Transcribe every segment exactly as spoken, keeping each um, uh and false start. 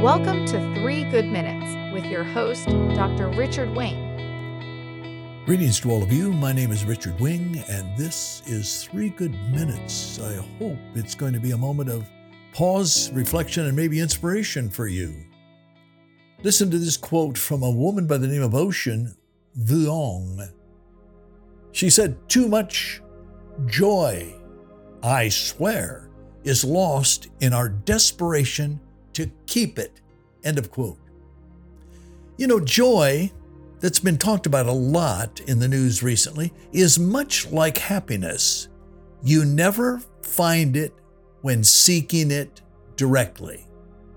Welcome to Three Good Minutes with your host, Doctor Richard Wing. Greetings to all of you. My name is Richard Wing, and this is Three Good Minutes. I hope it's going to be a moment of pause, reflection, and maybe inspiration for you. Listen to this quote from a woman by the name of Ocean Vuong. She said, "Too much joy, I swear, is lost in our desperation to keep it." End of quote. You know, joy that's been talked about a lot in the news recently is much like happiness. You never find it when seeking it directly.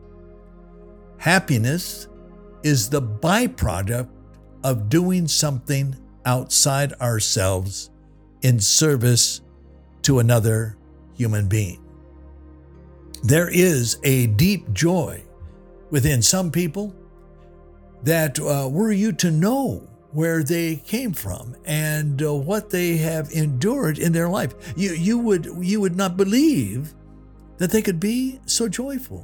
Happiness is the byproduct of doing something outside ourselves in service to another human being. There is a deep joy within some people that uh, were you to know where they came from and uh, what they have endured in their life. You you would you would not believe that they could be so joyful.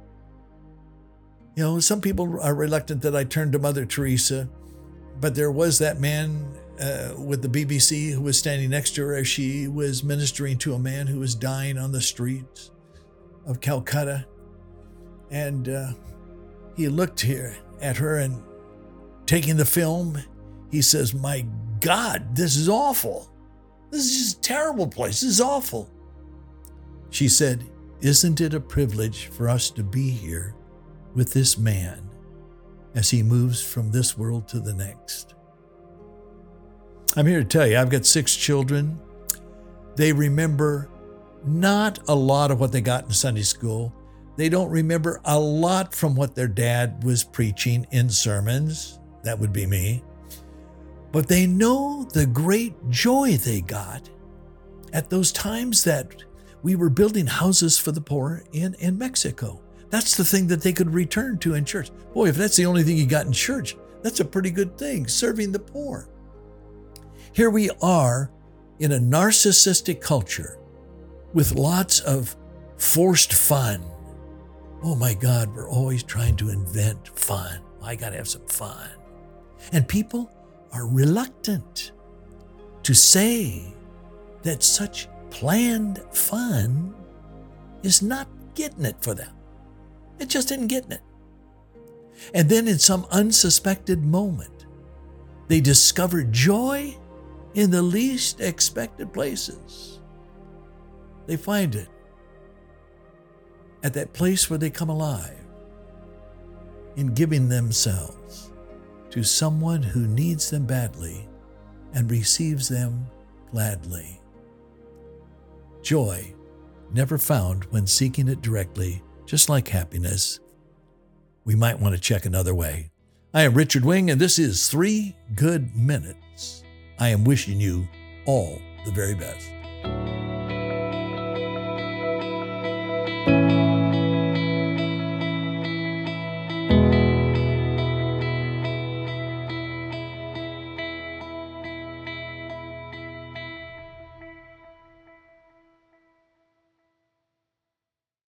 You know, some people are reluctant that I turn to Mother Teresa, but there was that man uh, with the B B C who was standing next to her as she was ministering to a man who was dying on the streets of Calcutta. And uh, he looked here at her and taking the film, he says, "My God, this is awful. This is just a terrible place. This is awful." She said, "Isn't it a privilege for us to be here with this man as he moves from this world to the next?" I'm here to tell you, I've got six children. They remember not a lot of what they got in Sunday school. They don't remember a lot from what their dad was preaching in sermons. That would be me. But they know the great joy they got at those times that we were building houses for the poor in, in Mexico. That's the thing that they could return to in church. Boy, if that's the only thing you got in church, that's a pretty good thing, serving the poor. Here we are in a narcissistic culture with lots of forced fun. Oh my God, we're always trying to invent fun. I got to have some fun. And people are reluctant to say that such planned fun is not getting it for them. It just isn't getting it. And then in some unsuspected moment, they discover joy in the least expected places. They find it at that place where they come alive in giving themselves to someone who needs them badly and receives them gladly. Joy never found when seeking it directly, just like happiness. We might want to check another way. I am Richard Wing, and this is Three Good Minutes. I am wishing you all the very best.